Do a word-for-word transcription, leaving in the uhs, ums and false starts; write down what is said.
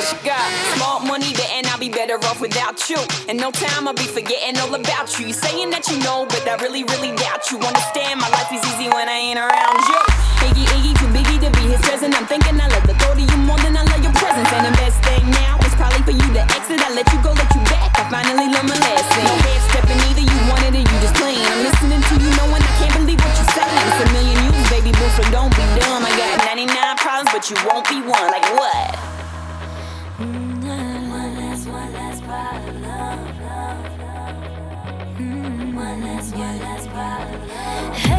Got small money there and I'll be better off without you. In no time I'll be forgetting all about you. You saying that you know, but I really, really doubt you. Understand my life is easy when I ain't around you. Iggy, Iggy, too biggie to be his present. I'm thinking I love the thought of you more than I love your presence. And the best thing now is probably for you to exit. I let you go, let you back. I finally learned my lesson. No half stepping either, you wanted it, you just playing. I'm listening to you knowing I can't believe what you're saying. It's a million yous, baby boo, so don't be dumb. I got ninety-nine problems, but you won't be one. Like what? One last, one last problem. One last, one last problem. Hey.